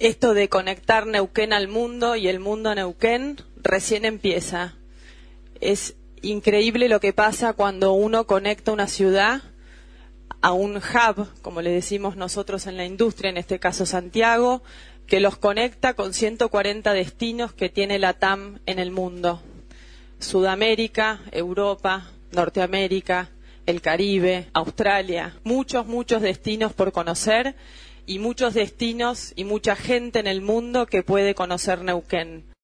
Esto de conectar Neuquén al mundo y el mundo a Neuquén recién empieza. Es increíble lo que pasa cuando uno conecta una ciudad a un hub, como le decimos nosotros en la industria, en este caso Santiago, que los conecta con 140 destinos que tiene la TAM en el mundo. Sudamérica, Europa, Norteamérica, el Caribe, Australia, muchos destinos por conocer y muchos destinos y mucha gente en el mundo que puede conocer Neuquén.